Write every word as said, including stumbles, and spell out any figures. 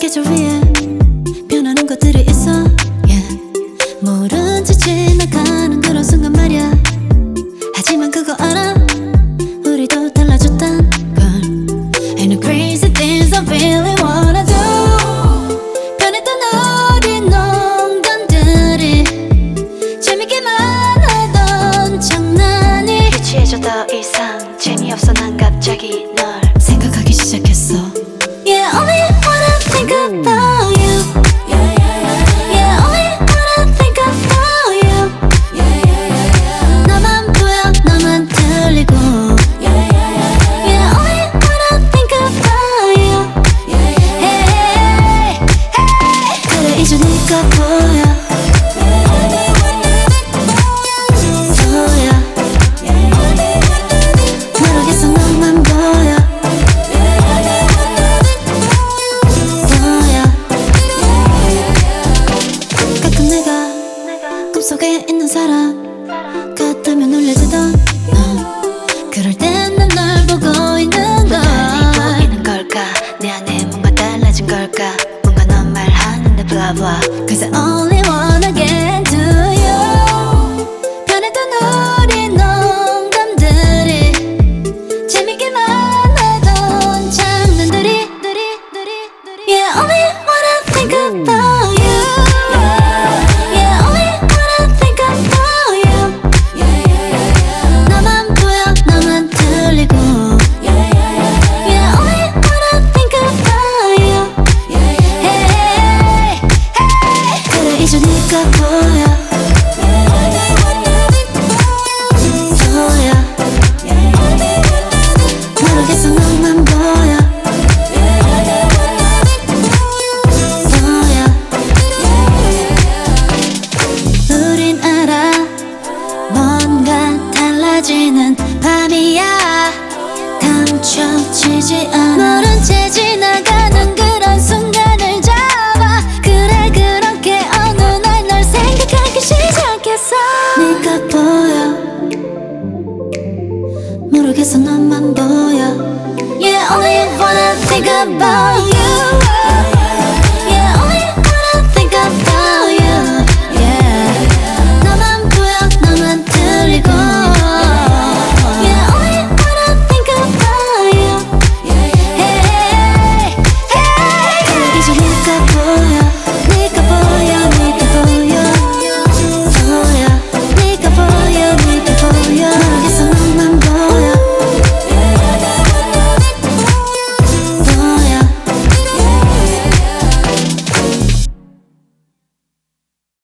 계절 위에 변하는 것들이 있어 yeah. 모른 채 지나가는 그런 순간 말야. 하지만 그거 알아? 우리도 달라졌단 걸. And the crazy things I really wanna do. 변했던 우리 농담들이 재밌기만 하던 장난이 유치해져 더 이상 재미없어. 난 갑자기 널 생각하기 시작했어. Yeah, only wanna think about you. Yeah, yeah, yeah. Yeah, only wanna think about you. Yeah, yeah, yeah, yeah. 나만 보여, 나만 들리고. Yeah, yeah, yeah, yeah. Yeah, only wanna think about you. Yeah, yeah, yeah. Hey, hey. 그래 이제 네가 보여. 보여. 모르겠어 너만 보여. 꿈속에 있는 사람 같다면 놀래지던 너. 그럴 땐 난 널 보고 있는 걸. 날 보이는 걸까? 내 안에 뭔가 달라진 걸까? 뭔가 넌 말하는데 blah blah. Cause I only wanna get to you. 변했던 우리 농담들이 재밌기만 하던 장난들이 Yeah, only wanna think about you. 이제 네가 보여. 보여. 모르겠어 너만 보여. 보여. 우린 알아 뭔가 달라지는 밤이야. 감춰지지 않아. 모른 채 지나가는 그런 순간을 잡아. 그래 그렇게 어느 날 널 생각하기 시작했어. 네가 보여. 모르겠어 너만 보여. Yeah, only wanna think about you.